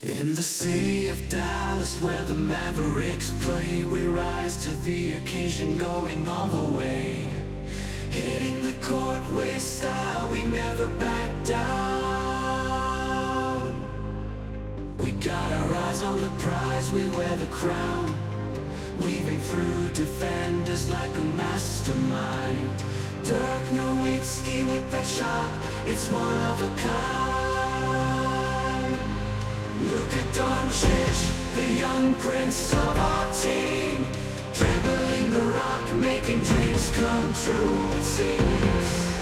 In the city of Dallas, where the Mavericks play, we rise to the occasion, going all the way. Hitting the court with style, we never back down. We got our eyes on the prize, we wear the crown. Weaving through defenders like a mastermind. Dirk Nowitzki with that shot, it's one of a kind. Luka Doncic, the young prince of our team, dribbling the rock, making dreams come true, it seems.